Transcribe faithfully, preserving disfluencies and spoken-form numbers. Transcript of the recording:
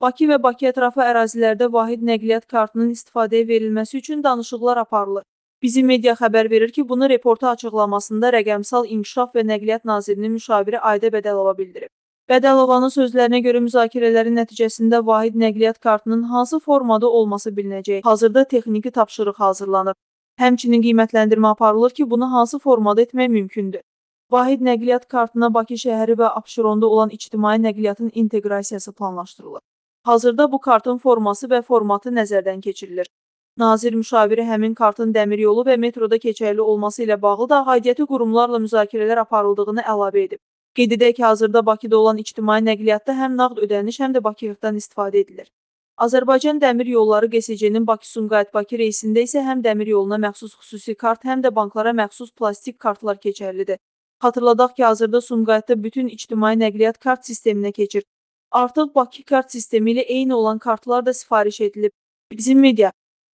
Bakı və Bakı ətrafı ərazilərdə vahid nəqliyyat kartının istifadəyə verilməsi üçün danışıqlar aparılır. Bizim media xəbər verir ki, bunu reporta açıqlamasında Rəqəmsal İnkişaf və Nəqliyyat Nazirinin müşaviri Aydə Bədəlova bildirib. Bədəlovanın sözlərinə görə müzakirələrin nəticəsində vahid nəqliyyat kartının hansı formada olması bilinəcək. Hazırda texniki tapşırıq hazırlanır. Həmçinin qiymətləndirmə aparılır ki, bunu hansı formada etmək mümkündür. Vahid nəqliyyat kartına Bakı şəhəri və Abşeronda olan ictimai nəqliyyatın inteqrasiyası planlaşdırılır. Hazırda bu kartın forması və formatı nəzərdən keçirilir. Nazir müşaviri həmin kartın dəmiryolu və metroda keçərli olması ilə bağlı da aidiyyəti qurumlarla müzakirələr aparıldığını əlavə edib. Qeyd edək ki, hazırda Bakıda olan ictimai nəqliyyatda həm nağd ödəniş, həm də Bakıqdan istifadə edilir. Azərbaycan Dəmir Yolları G S C-nin Bakı-Sumqayıt-Bakı reysində isə həm dəmir yoluna məxsus xüsusi kart, həm də banklara məxsus plastik kartlar keçərlidir. Xatırladaq ki, hazırda Sumqayıtda bütün ictimai nəqliyyat kart sisteminə keçir. Artıq Bakı kart sistemi ilə eyni olan kartlar da sifariş edilib. Bizim media